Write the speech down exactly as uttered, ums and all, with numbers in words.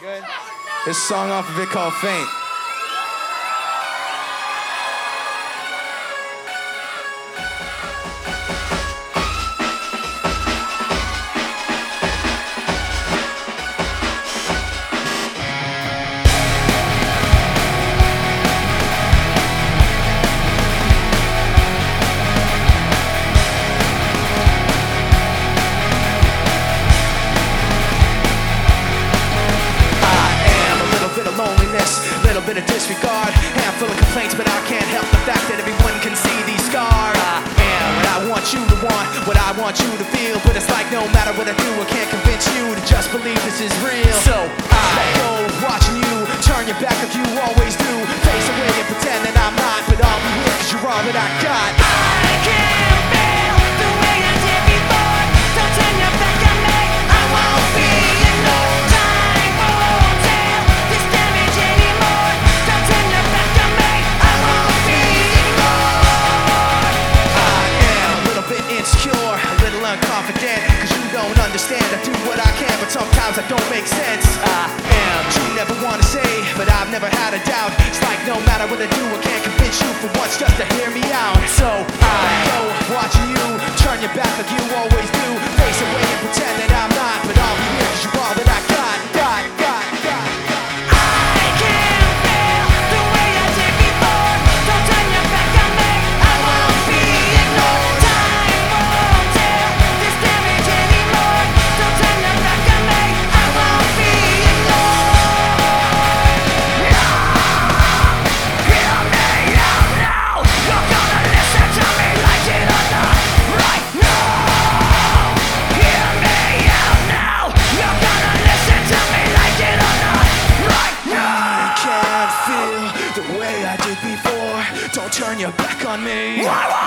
Good. This song off of it called Faint. Little bit of disregard, handful of complaints, but I can't help the fact that everyone can see these scars. I am what I want you to want, what I want you to feel, but it's like no matter what I do, I can't convince you to just believe this is real. So I let go, watching you turn your back like you always do, face away and pretend that I'm not, but I'll be here 'cause you're all that I got. I can't feel the way I did before. Don't turn your back on me, I won't be ignored. Confident, cause you don't understand. I do what I can, but sometimes I don't make sense. I am you never wanna say, but I've never had a doubt. It's like no matter what I do, I can't convince you for once just to hear me out. So I go watching you turn your back like you always do, face away and pretend that I'm not, but I'll be here 'cause you're all that I got, got, got, got. I can't feel the way I did before. Don't turn your back on me, I won't be ignored. Don't turn your back on me.